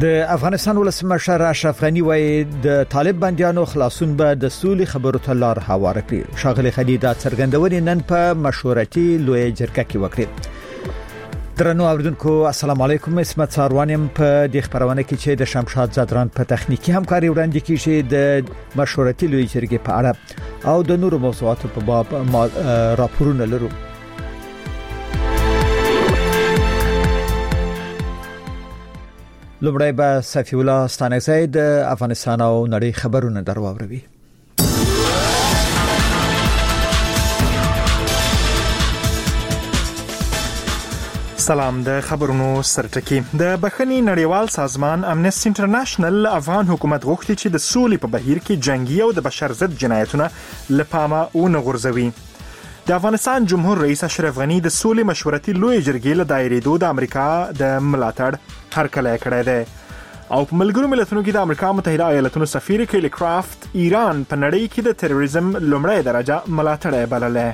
د افغانستان ولسمشر اشرف غنی وایي د طالب بندیانو خلاصون به د سولې خبرو ته لار هواره کړي. ښاغلي غنی دا څرګندونې نن په مشورتي لوی جرګه کې وکړه. درنو اوریدونکو السلام علیکم، اسمت ساروانم په د خبرونه کې چې د شمشاد زادران په تخنیکی همکاري وړاندې کیږي د مشورتي لوی جرګې په اړه او د نورو موضوعاتو په باب راپورونه لرو. لومړی به صفی الله ستانکزی د افغانستان او نړۍ خبرونه درواوروي. سلام. د خبرونو سرټکی. د بخښنې نړیوال سازمان امنیسټي انټرنیشنل افغان حکومت غوښتي چې د سولې په بهیر کې جنگي او د بشر ضد جنایتونه لپاره ونه غورځوي. د افغانستان جمهور رئیس اشرف غنی د سولې مشورتي لوی جرګې له دایریدو د امریکا د ملاتړ هرکلی کړی دی او په ملګرو ملتونو کې د امریکا متحده ایالاتونو سفیر کیلی کرافت ایران په نړۍ کې د تروریزم لومړی درجه ملاتړی بللی.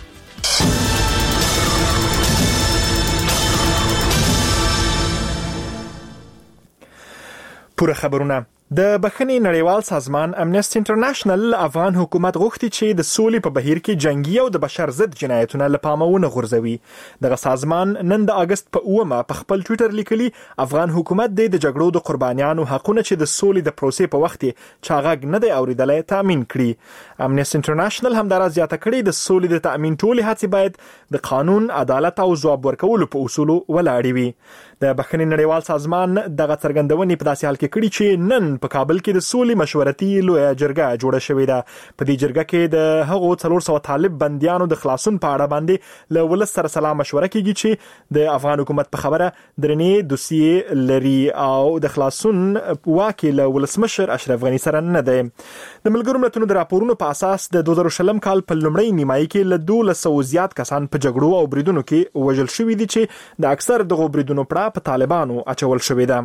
پوره خبرونه. د بخښنې نړیوال سازمان امنیسټي انټرنیشنل افغان حکومت غوښتي چې د سولې په بهیر کې جنگي او د بشر ضد جنایتونه لپاره ونه غورځوي. دغه سازمان نن د اگست په 9 په خپل ټوئیټر لیکلي افغان حکومت د جګړو د قربانیانو حقونه چې د سولې د پروسې په وخت کې چاغږ نه دی اوریدلای تامین کړي. امنیسټي انټرنیشنل همدارس زیاته کړي د سولې د تامین ټولې هڅې باید د قانون، عدالت او ځواب ورکولو په اصولو ولاړې وي. د بخښنې نړیوال سازمان دغه څرګندونې په داسې حال کې کړي چې نن په کابل کې د سولې مشورتي لوی جرګه جوړه شوې ده. په دې جرګه کې د هغو 400 طالب بنديانو د خلاصون په اړه باندې له ولس سره سلا مشوره کیږي چې د افغان حکومت په خبره درنې دوسیې لري او د خلاصون واکیل ولسمشر اشرف غنی سره نه دی. د ملګرو ملتونو د راپورونو په اساس د 2020 کال په لومړۍ نیمایي کې له 1200 زیات کسان په جګړو او بریدونو کې وژل شوي دي چې د اکثر دغه بریدونو په طالبانو اچول شوې ده.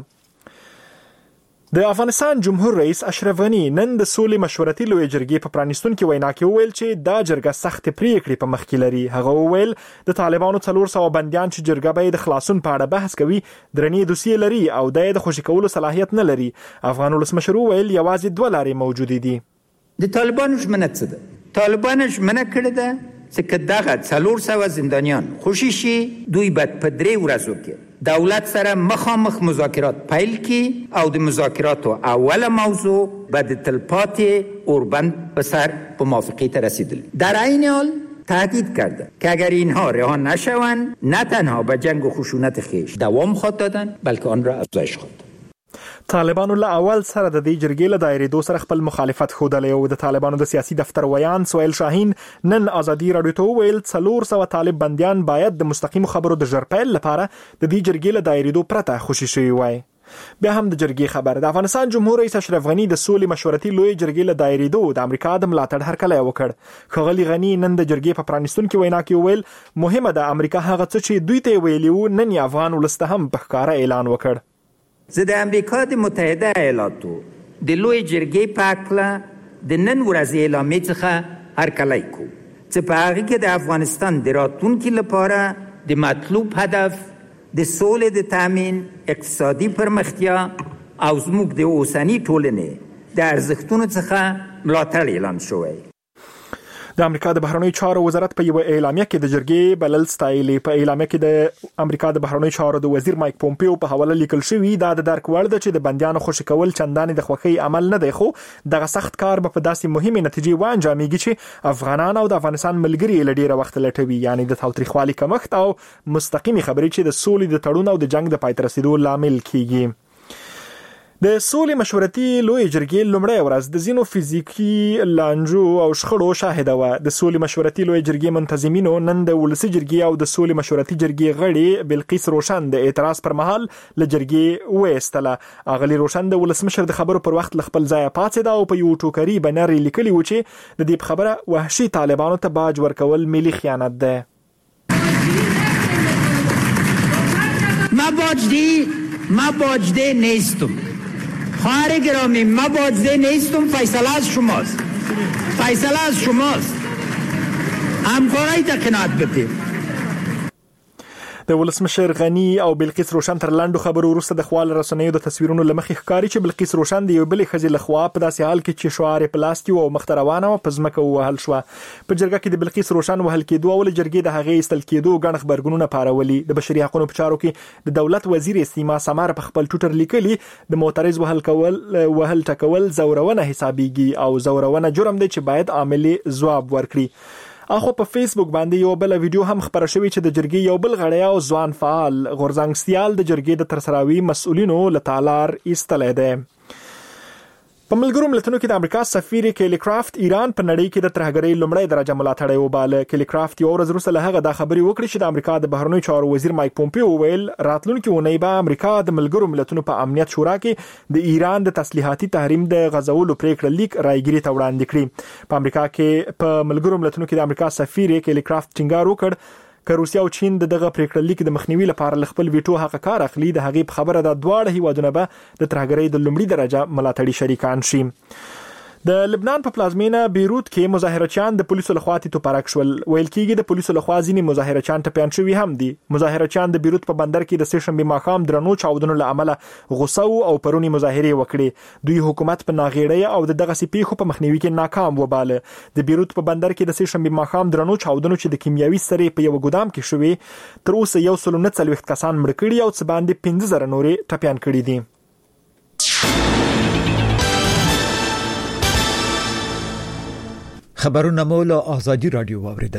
د افغانستان جمهور رئیس اشرف غنی نن د سولې مشورتي لوی جرګې په پرانیستونکو وینا کې وویل چې دا جرګه سخت پریکړې په مخ کې لري. هغه وویل د طالبانو 400 بنديان چې جرګه به د خلاصون په اړه بحث کوي درنې دوسیې لري او د خوشی کولو صلاحیت نه لري. افغان ولسمشر وویل یوازې دوه لارې موجود دي. د طالبانو ژمنه څه ده؟ طالبانو ژمنه کړې ده چې دغه 400 زندانیان خوشی شي دوی بعد په 3 ورځو کې دولت سره مخامخ مذاکرات پیل کی او د مذاکراتو اوله موضوع بعد تلپاتي اوربند به سر به موافقت رسیدل. در عین حال تاکید کرده که اگر اینها رها نشوند نه تنها به جنگ و خشونت خیش دوام خواهد دادن بلکه آن را افزایش خواهد. طالبانو له اول سره د دې جرګې له دایریدو سره خپل مخالفت ښودلی او د طالبانو د سیاسي دفتر ویان سویل شاهین نن ازادي رادیو ته وویل 400 طالب بندیان باید د مستقیم خبرو د ژرپیل لپاره د دې جرګې له دایریدو پرته خوشی شوي وای. بیا هم د جرګې خبر. د افغانستان جمهور رئیس اشرف غنی د سولې مشورتي لوی جرګې له دایریدو د امریکا د ملاتړ هرکلی وکړ. ښاغلي غنی نن د جرګې په پرانیستونکو وینا کې وویل مهمه ده امریکا هغه څه چې دوی ته ویلي وو نن افغان ولس ته هم په ښکاره اعلان وکړ. زه د امریکا د متحده ایالاتو د لوی جرګې په اړه د نن ورځې اعلامیې څخه هرکلی کوم چې په هغه کې د افغانستان د راتلونکي لپاره د مطلوب هدف د سولې د تامین، اقتصادي پرمختیا او زموږ د اوسنۍ ټولنې د ارزښتونو څخه ملاتړ اعلان شوی. د امریکا د بهرنیو چارو وزارت په یو اعلامیه کې د جرګې بلل ستایلې. په اعلامیه کې د امریکا د بهرنیو چارو د وزیر مایک پومپیو په حواله لیکل شوی دا د درک وړ ده چې د بندیانو خوشی کول چندانې د خوښۍ عمل نه دی، خو دغه سخت کار به په داسې مهمه نتیجې وانجامېږي چې افغانان او د افغانستان ملګري له ډیره وخت لټوي، یعنی د تاوتریخوالي کمښت او مستقیمي خبرې چې د سولې د تړون او د جنگ د پای ته رسیدو لامل کیږي. د سولې مشورتي لوی جرګې لومړی ورځ د ځینو فزیکي لانجو او شخړو شاهده وه. د سولې مشورتي لوی جرګې منتظمینو نن د ولسي جرګې او د سولې مشورتي جرګې غړي بلقیس روشن د اعتراض پر مهال له جرګې وایستله. اغلی روشن د ولسمشر د خبرو پر وخت له خپل ځایه پاڅېده او په یو ټوکري بنر لیکلي و چې د دې خبره وحشي طالبانو ته باج ورکول ملي خیانت ده. ما باجده نیستم خواهر گرامی، ما باجده نیستم. فیصله از شماست، همکارای تا قناعت بپیم. د ولسمشر غنی او بلقیس روشن تر لاندو خبرو وروسته د خپل رسنیو د تصویرونو لمخې ښکاری چې بلقیس روشن د یو بل خزي لخوا په داسې حال کې چې شعار پلاستیک او مختروانه او پزمکه وهل شو. په جرګه کې د بلقیس روشن وهل کېدو او جرګې د هغې استل کېدو غن خبرګونونه پارولي. د بشري حقوقو په چارو کې د دولت وزیر سیما سمار په خپل ټوټر لیکلي د معترض وهل ټکول زورونه حسابيږي او زورونه جرم دی چې باید عاملي ځواب ورکړي. اخو په فیسبوک باندې یو بل ویډیو هم خبره شوې چې د جرګې یو بل غړی او ځوان فعال غورځنګ سیال د جرګې د ترسراوي مسؤلینو لتالار ایستلې ده. په ملګرو ملتونو کې د امریکا سفیر کیلی کرافت ایران په نړۍ کې د ترهګرۍ لومړی درجه ملاتړی وباله. کیلی کرافت یو ورځ وروسته له هغه دا خبرې وکړې چې د امریکا د بهرنیو چارو وزیر مایک پومپیو ویل راتلونکي اونۍ به امریکا د ملګرو ملتونو په امنیت شورا کې د ایران د تسلیحاتي تحریم د غځولو پریکړه لیک رایګیري ته وړاندې کړي. په امریکا کې په ملګرو ملتونو کې د امریکا سفیر کیلی کرافت ټینګار وکړ که روسیا او چین دغه پریکړه لیک د مخنیوي لپاره خپل ویټو حق کار اخلي د هغې په خبره د دواړه هیوادونو به د ترهګرۍ د لومړي درجه ملاتړي شریکان شي. د لبنان په پلازمینه بیروت کې مظاهرچیان د پولیسو لخوا توپارک شول. ویل کېږي د پولیسو لخوا ځینې مظاهرچیان ټپيان شوي هم دي. مظاهرچیان د بیروت په بندر کې د سهشنبه ماښام درنو چاودنو له امله غوسه او پرونی مظاهره وکړي. دوی حکومت په ناغېړۍ او دغه سپیخو په مخنیوي کې ناکام وباله. د بیروت په بندر کې د سهشنبه ماښام درنو چاودنو چې د کیمیاوي سرې په یو ګودام کې شوې تر اوسه 140 کسان مړ کړي او څه باندې 15000 نورې ټپيان کړي دي. خبرونه مول آزادی رادیو واوریدل.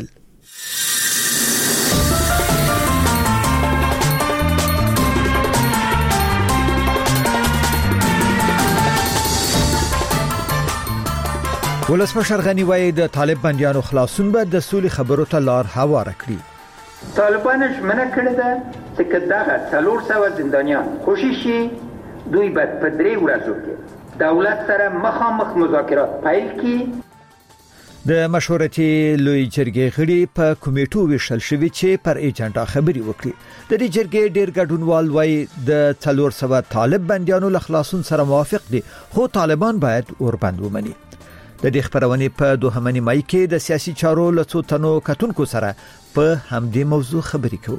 ولسمشر غنی وایي د طالب بندیانو خلاصون به د سولې خبرو ته لار هواره کړي. طالبانش منع کړی ده چې دغه 400 زندانیان خوششي دوی به په 3 ورځو کې دولت سره مخامخ مذاکرات پیل کړي. د مشورتي لوی جرګې غړي په کمیټو ویشل شوی چې پر ایجنډا خبري وکړي. د دې جرګې ډیر ګډونوال وایي د 400 طالب بندیانو له خلاصون سره موافق دي خو طالبان باید اوربند ومني. د دې خبرونې په دوهمنی مای کې د سیاسي چارو له څو تنو کتونکو سره په همدې موضوع خبري کوو.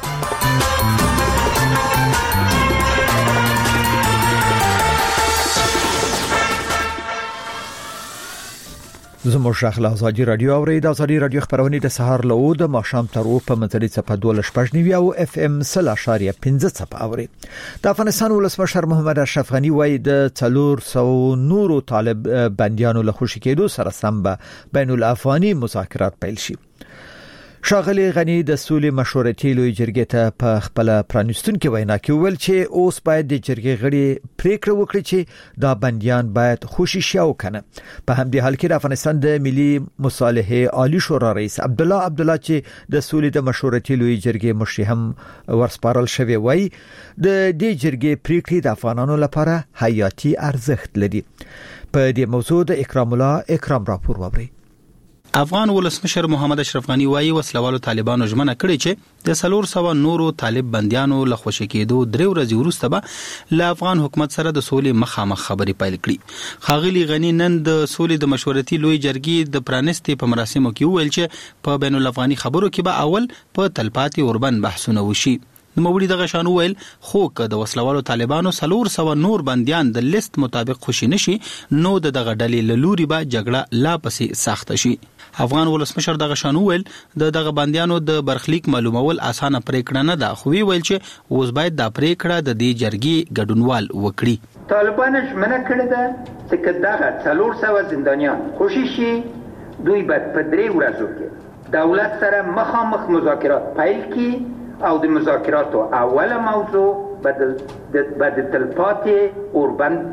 زموږ شغله آزادی رادیو اورید. آزادی رادیو خبرونه د سهار له 9 د ماښام تر 2 په متري صفه 12 او اف ام 0.15 صفه اوري. د افغانستان ولسمشر محمد اشرف غنی وایي د 400 نورو طالب بندیانو له خوشی کېدو سره سم به بین الافغاني مذاکرات پیل شي. شاغلی غنی د سولې مشورتي لوی جرګې ته په خپل پرانستون کې وینا کې ویل چې اوس باید د جرګې غړي پریکړه وکړي چې دا بندیان باید خوشی شي او کنه. په همدې حال کې د افغانستان د ملي مصالحه عالی شورا رئیس عبد الله چې د سولې د مشورتي لوی جرګې مشر هم ورسپارل شوی وای د دې جرګې پریکړې د افغانانو لپاره حیاتي ارزښت لري. په دې موضوع د اکرام الله اکرام راپور ووري. افغان ولسمشر محمد اشرف غنی وایي وسلوالو طالبانو ژمنه کړې چې د 400 نورو طالب بندیانو له خوشی کېدو 3 ورځې وروسته به له افغان حکومت سره د سولې مخامخ خبرې پیل کړي. خاغلی غنی نن د سولې د مشورتي لوی جرګې د پرانستې په مراسمو کې ویل چې په بین الافغاني خبرو کې به اول په تلپاتې اوربند بحثونه وشي. نوموړي دغه شان ویل خو که د وسلوالو طالبانو 400 نور بنديان د لیست مطابق خوشی نشي نو دغه ډلې له لوري به جګړه لا پسې سخت شي. افغان ولسمشر دغه شان ویل دغه بنديانو د برخلیک معلومول اسانه پریکړه نه ده خو ویل چې اوس باید د پریکړه د دې جرګې ګډونوال وکړي. طالبانش منع کړی ده چې دغه 400 زندانیان خوشی شي دوی باید په 3 ورځو کې دولت سره مخامخ مذاکرات پیل کړي او د مذاکراتو اوله موضوع بعد تلپاتې اوربند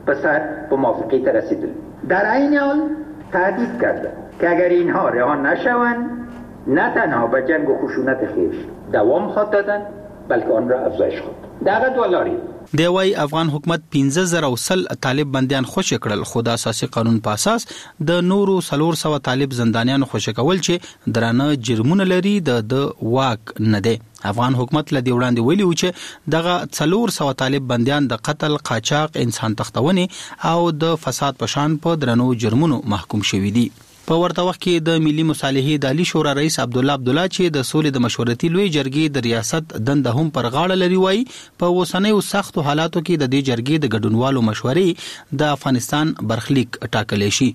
به موافقت رسیدل. در این حال تهدید کرده که اگر اینها رها نشوند نه تنها به جنگ و خشونت خویش دوام خواهد دادن بلکه آن را افزایش خواهد. دغه دولاری دی وای افغان حکومت 15000 طالب بندیان خوش کړل خو د اساسي قانون په اساس د نورو 400 طالب زندانیان خوش کول چې درانه جرمونه لري د واک نه دی. افغان حکومت له دی وړاندې ویلي و چې دغه 400 طالب بندیان د قتل، قاچاق، انسان تختونې او د فساد پشان په درنو جرمونو محکوم شوي دي. په ورته وخت کې د ملي مصالحې د عالی شورا رئیس عبدالله چې د سولې د مشورتي لوی جرګې د ریاست دنده هم پر غاړه لري وایي په اوسنیو سختو حالاتو کې د دې جرګې د ګډونوالو مشورې د افغانستان برخلیک ټاکلی شي.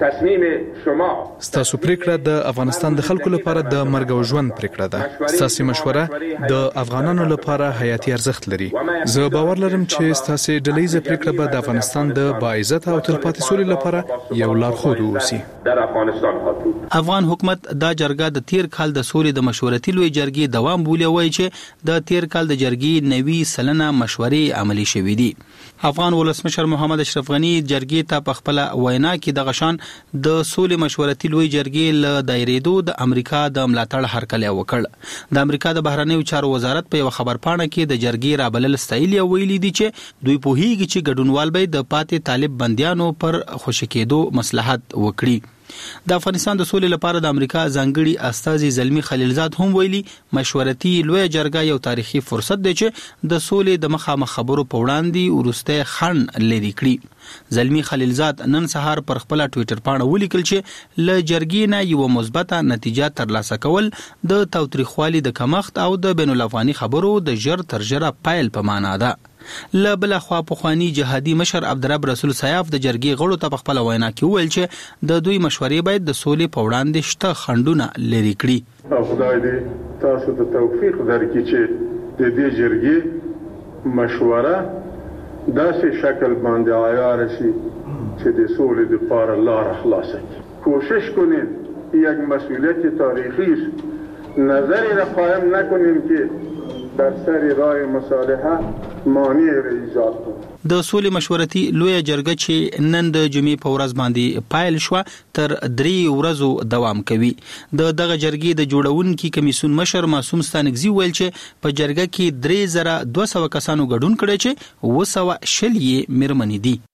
ستاسو پریکړه د افغانستان د خلکو لپاره د مرګ او ژوند پریکړه ده. ستاسو مشوره د افغانانو لپاره حیاتي ارزښت لري. زه باور لرم چې ستاسو ډلهیزه پریکړه به د افغانستان د باعزت او تلپاتې سولې لپاره یو لارښود اوسي. افغان حکومت دا جرګه د تیر کال د سولې د مشورتي لوی جرګې دوام بولی وایي چې د تیر کال د جرګې 90 سلنه مشورې عملی شوې دي. افغان ولسمشر محمد اشرف غنی جرګې ته په خپل وینا کې د غشان د سولې مشورتي لوی جرګې له دایریدو د امریکا د ملاتړ هرکلی وکړ. د امریکا د بهرنیو چارو وزارت په یو خبرپاڼه کې د جرګې رابلل ستایلی ویلي دي چې دوی پوهیږي چې ګډونوال به د پاتې طالب بندیانو پر خوشی کېدو مصلحت وکړي. د افغانستان د سولې لپاره د امریکا ځانګړي استازي زلمی خلیلزاد هم ویلي مشورتي لوی جرګه یو تاریخي فرصت دی چې د سولې د مخامخ خبرو په وړاندې ورسته خنډ لري کړی. زلمی خلیلزاد نن سهار پر خپل ټوئیټر باندې ولیکل چې ل جرګې نه یو مثبته نتیجه ترلاسه کول د تاوتریخوالي د کمښت او د بین الافغاني خبرو د ژر تر ژره پایل په معنا ده. لبل خوا پخوانی جهادي مشر عبدالرب رسول سیاف د جرګې غړو ته په خپل وینا کې وویل چې د دوی مشورې باید د سولې په وړاندې شته خنډونه لرې کړي. خدای دې تاسو ته توفیق درکړي چې د دې جرګې مشوره داسې شکل باندې عیار شي چې د سولې لپاره لار خلاصه کړي. کوشش کنید یک مسئولیت تاریخی است. نظری را قائم نکنیم که در سر راه مصالحه مانع ایجاد کړي. د سولې مشورتي لوی جرګه چې نن د جمعې په ورځ باندې پایل شو تر 3 ورځو دوام کوي. د دغه جرګې د جوړونکو کمیسیون مشر معصوم ستانکزي ویل چې په جرګه کې 3200 کسانو ګډون کړي چې 200 یې میرمنې دي.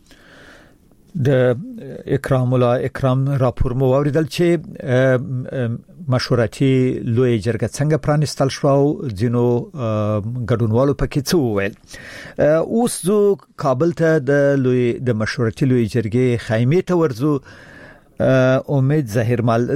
د اکرام الله اکرام راپور مو اوریدل چې مشورتي لوی جرګه څنګه پرانستل شو او ځینو ګډونوالو پکې څه وویل. اوس زو کابل ته د مشورتي لوی جرګې خیمه ته ورزو. امید ظاهرمل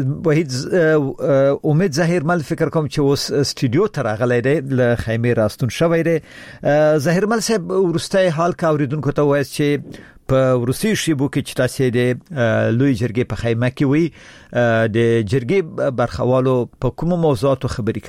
فکر کوم چې اوس استودیو ته راغلی دی له خیمه راستون شوی دی. ظاهرمل صاحب ورسته حال کا اوریدونکو ته وایي چې په روسي شیبو کې چې تاسو د لوی جرګې په خیمه کې وي د جرګې برخوالو په کوم موضوعاتو خبرې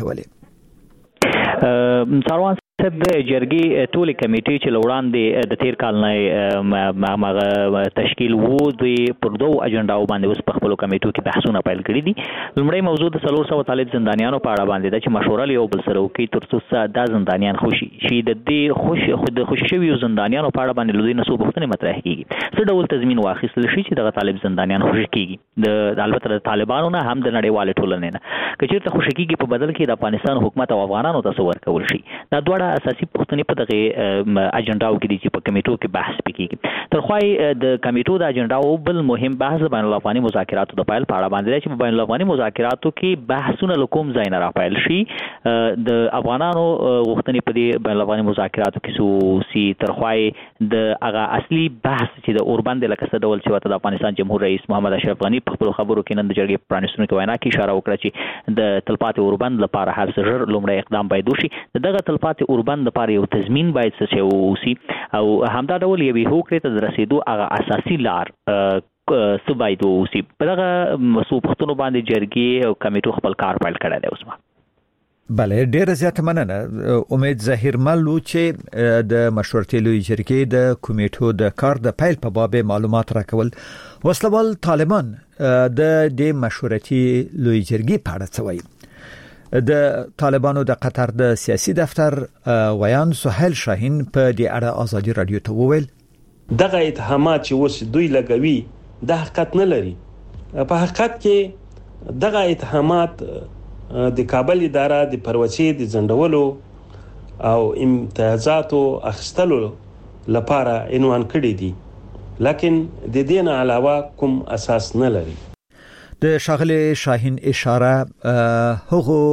کولې. ساروان صاحب د جرګې ټولې کمیټې چې لوړاندې د تیر کال نه تشکیل وو دوی پر دوه اجنډاو باندې اوس په خپل کمیټو کې بحثونه پیل کړي دي. لومړی موضوع د 300 طالب زندانیانو په اړه باندې د چې مشوره یو بل سره وکړي ترڅو د زندانیان خوشي شي. د دې خوشي شویو زندانیانو په اړه باندې لوی نسو پوښتنه مطرح کیږي څه ډول تضمین واخیستل شي چې د طالب زندانیان خوشي کیږي. د البته د طالبانو نه هم د نړیوال ټولنې نه کچېرته خوشي کیږي په بدل کې د افغانستان حکومت او افغانانو تصور کول شي. دا دوه اساسي پوښتنې په دغه اجنډاو کې دي چې په کمیټو کې بحث وکړي. ترخوای د کمیټو د اجنډاو بل مهم بحث بین الافغاني مذاکراتو د پایل په اړه باندې چې بین الافغاني مذاکراتو کې بحثونه لکوم ځای نه راپایل شي. د افغانانو غوښتنې په دې بین الافغاني مذاکراتو کې سوسي ترخوای د هغه اصلي بحث چې د اوربند لکه څه ډول چې وته د افغانستان جمهور رئیس محمد اشرف غنی په خپل خبرو کې نن د جرګې پرانیستونکو وینا کې اشاره وکړه چې د تلپاتې اوربند لپاره هر څه ژر لومړی اقدام باید وشي. دغه تلپاتې اوربند لپاره یو تضمین باید څه وسی او همدا ډول یوې هوکړې ته رسیدو هغه اساسي لار څه باید وسی. په دغه مسوپختونو باندې جرګې او کمیټو خپل کار پیل کړی دی. اوس بله ډیره زیاته مننه. امید ظاهرمل چې د مشورتي لوی جرګې د کمیټو د کار د پیل په باب معلومات راکول. وسلوال طالبان د مشورتي لوی جرګې په اړه څه وایي. د طالبانو د قطر د سیاسي دفتر ویان سهیل شاهین په دې اړه ازادي رادیو ته وویل دغه اتهامات چې اوس دوی لګوي د حقیقت نه لري. په حقیقت کې دغه اتهامات د کابل اداره د پروسې د ځندولو او امتیازاتو اخیستلو لپاره عنوان کړي دي لکن د دې نه علاوه کوم اساس نه لري. د شاغلی شاهین اشاره هغه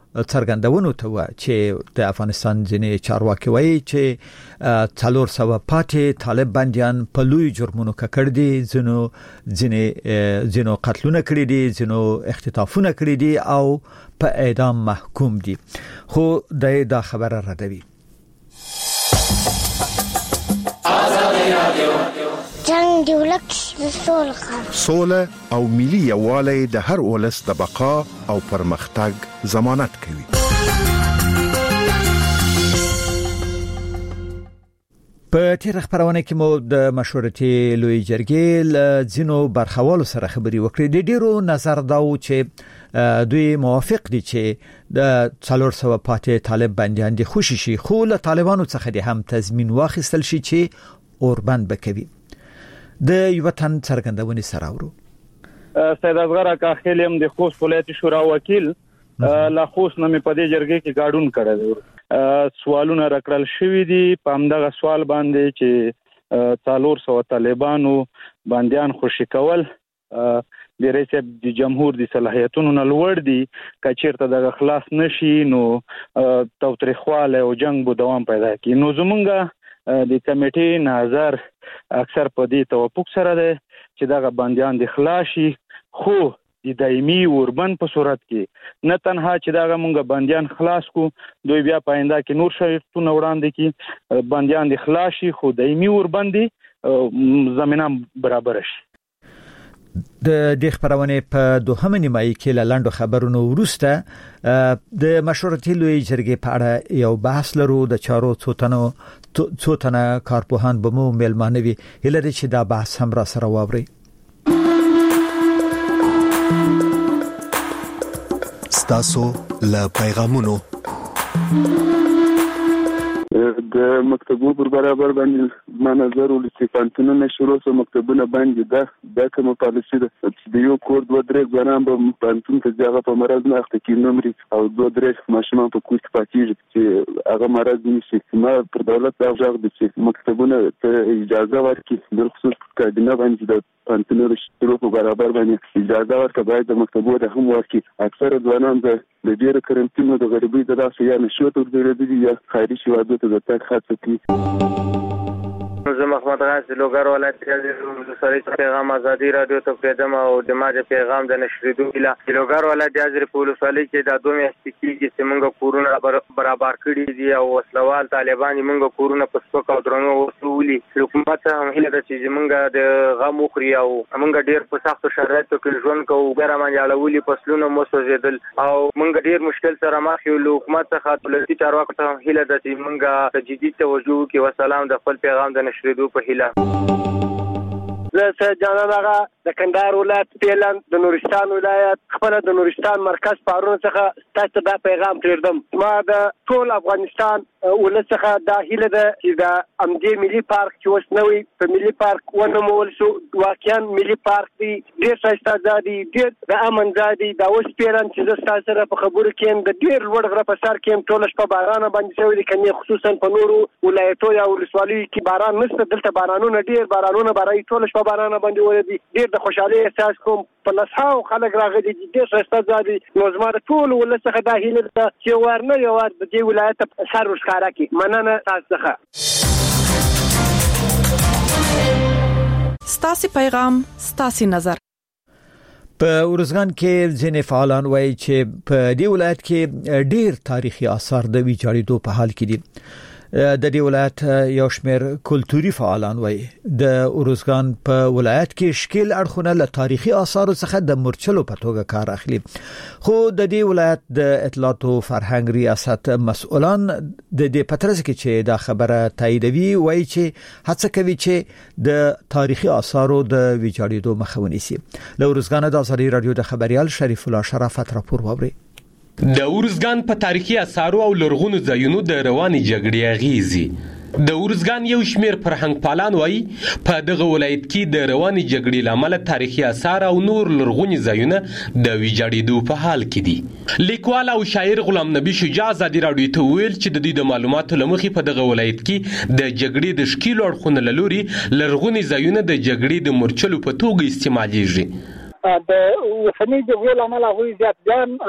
څرګندونو ته و چې د افغانستان ځینې چارواکي وایي چې 400 پاتې طالب بنديان په لوی جرمونو ککړ دي، ځینو قتلونه کړی دي، ځینو اختطافونه کړی دي او په اعدام محکوم دي، خو دا خبره ردوي. جنگ دی ولک سوله او ملي یووالی د هر ولس د بقا او پرمختګ ضمانت کوي. په تیر خبرونه کې مو د مشورتي لوی جرګې ل ځینو برخوالو سره خبري وکړې. د ډیرو نظر داو چې دوی موافق دي چې د 400 پاتې طالب بنديان دي خوشي شي، خو له طالبانو څخه دي هم تضمین واخیستل شي چې اوربند بکوي. د یو تن څرګندونې سره ورو سید اصغر کاخلم د خوست ولایت شورا وکیل لا خوست نمې په دې جرګې کې ګډون کړی. سوالونه راکړل شوې دي په همدغه سوال باندې چې 400 طالبانو بنديان خوشي کول د رئیس د جمهور د صلاحیتونو نه لوړ دي، کچیرته د خلاص نشي نو توتریخواله او جنگ بو دوام پیدا کوي. نو زمونږ د کمیټې نظر اکثر په دې توافق سره ده چې دا بنديان د خلاصي، خو د دایمي اوربند په صورت کې نه تنها چې دا مونږ بنديان خلاص کو، دوی بیا پاینده کې نور شرطونه وړاندې کی بنديان د خلاصي خو دایمي اوربند زمينه برابر شي. د خبرونه په دوهمه نیمایي کې لاندو خبرونو ورسته د مشورتي لوی جرګې په اړه یو بحث لرو. د چارو څو تنه کارپوهان به مو ملمانوي هلته چې دا بحث هم را سره واوري. ستاسو له پیغامونو د مکتبو پر برابر باندې ما نظر ولې پانتونونه شروع سو مکتبونه باندې دا کومه پالیسي ده چې د یو کور 2-3 ځوانان به پانتون ته ځای په مرز نه اخته کې نمرې او 2-3 ماشومان په کوڅه پاتېږي چې هغه مرز نشي. ما پر دولت دا ځاګ د چې مکتبونه ته اجازه ورکړي، د خصوص کابینه باندې د پانتونونو شروع په برابر باندې اجازه ورکړي، باید د مکتبو د هم ورکړي. اکثر ځوانان د ډېر کرنټینو د غریبۍ د لاسه یا نشو ته ورځي یا خارجي شوادو ته د تک خاصه کی. زه محمد غازی لوګر ولایت د سړی پیغام ازادي رادیو ته پریدم او د ماجه پیغام د نشریدو اله لوګر ولایت د پولیسوالۍ کې د دوه میاشتې کېږي چې موږ کورونه برابر کړی دي او وسلوال طالبان موږ کورونه په سپک او درنو وسولي. حکومت هم هله د چې موږ د غم خوري او موږ ډیر په سختو شرایطو کې ژوند کوو، ګرم اړولي فصلونه مو سوځیدل او موږ ډیر مشکل سره مخ یو. حکومت څخه دولتي چارواکو ته هله د چې موږ جدي توجه کوي. والسلام د خپل پیغام د نشریدو په هیله. زه جانان هغه د کندهار ولایت پیلن د نورستان ولایت خپل د نورستان مرکز پارون څخه تاسو دا پیغام پریږدم. ما د ټول افغانستان ولڅخه د هیله ده چې د امدی ملي پارک چې اوس نوې په ملي پارک ونومول شو، واقعا ملي پارک دی ډیر ښایسته ځای دی، ډیر د امن ځای دی. دا اوس پیران چې زه تاسو سره په خبرو کې د ډیر لوړ غره په سر کې ټول شپه باران باندې شوی دی، کني خصوصا په نورو ولایتو یا ولسوالیو کې باران نشته. دلته بارانونه ډیر بارانونه برای ټول شپه باران باندې ولدي، ډیر د خوشحالي احساس کوم. په لاساو خلک راغلي دي، ډیر ښایسته ځای دی. نو زما د ټول ولڅخه دا هیله ده چې ورنه یو د دې ولایت سر وښکارا کی. مننه تاسو څخه. ستاسو پیغام ستاسو نظر. په ورزګان کې ځینې فعالان وایي چې په دې ولایت کې ډیر تاریخي آثار د ویجاړېدو په حال کې دي. د دې ولایت یو شمېر کلتوري فعالان وایي د ورزګان په ولایت کې شکل اړخونه له تاریخي آثارو څخه د مرچلو په توګه کار اخلي. خو د دې ولایت د اطلاعات او فرهنګ ریاست مسؤلان د دې پترز کې چې دا خبره تاییدوي، وایي چې هڅه کوي چې د تاریخي آثارو د ویجاړېدو مخه ونیسي. له ورزګان د ازادي رادیو د خبريال شریف الله شرافت راپور ووري. د ورزګان په تاریخي آثارو او لرغونو ځایونو د رواني جګړې اغیزي. د ورزګان یو شمیر فرهنګ پالان وایي په دغه ولایت کې د رواني جګړې لامل تاریخي آثار او نور لرغوني ځایونه د ویجاړېدو په حال کې دي. لیکوال او شاعر غلام نبی شجاع ازادي رادیو ته ویل چې د دې د معلوماتو لمخې په دغه ولایت کې د جګړې د شکیلو اړخونو لوري لرغوني ځایونه د جګړې د مرچلو په توګه استعمالېږي. د وسنۍ جګړې لامل هغوی زیات ځان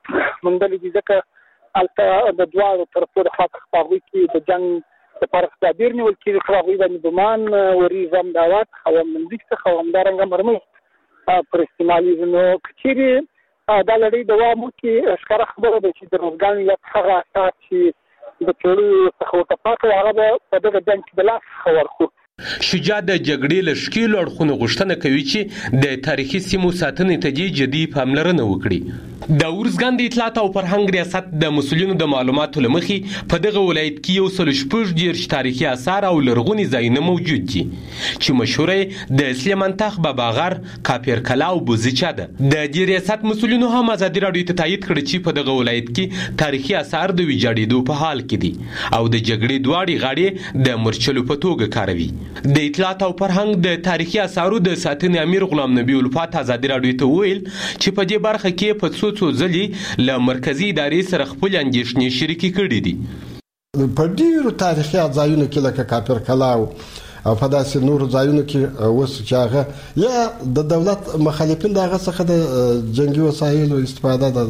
موندلي دي، ځکه هلته د دواړو طرفو د خوا هغوی کې د جنګ لپاره تدابیر نیول کېږي، خو هغوی باندې ګمان وریځ امدادات او منځک څخه همدارنګه مرمۍ پر استعمالېږي. نو که چیرې دا لړۍ دوام وکړي، ښکاره خبره ده چې د روزګان ولایت هغه اساس چې د پیړیو څخه ورته پاتې هغه به په دغه جنګ کې د لاس څخه ورکړو. شجاع د جګړې له ښکېلو اړخونو غوښتنه کوي چې د تاریخي سیمو ساتنې ته دې جدي پاملرنه وکړي. د ارزګان د اطلاعات او فرهنګ ریاست د مسؤلینو د معلوماتو له مخې په دغه ولایت کې 146 تاریخي آثار او لرغوني ځایونه موجود دي چې مشهوره د سلیمان تخ، بابا غر، کاپیر کلا او بوزیچا ده. د دې ریاست مسؤلینو هم ازادي راډیو ته تایید کړی چې په دغه ولایت کې تاریخي آثار د ویجاړېدو په حال کې دي او د جګړې دواړې غاړې د مرچلو په توګه کاروي. د اطلاعات او فرهنګ د تاریخي آثارو د ساتنې امیر غلام نبی الفات ازادي راډیو ته وویل چې په دې برخه کې په څو ځلې له مرکزي ادارې سره خپل اندېښنې شریکې کړې دي. په ډیرو تاریخي ځایونو کې لکه کاپیر کلا او په داسې نورو ځایونو کې اوس چې هغه یا د دولت مخالفین دغه څخه د جنگي وسایلو استفاده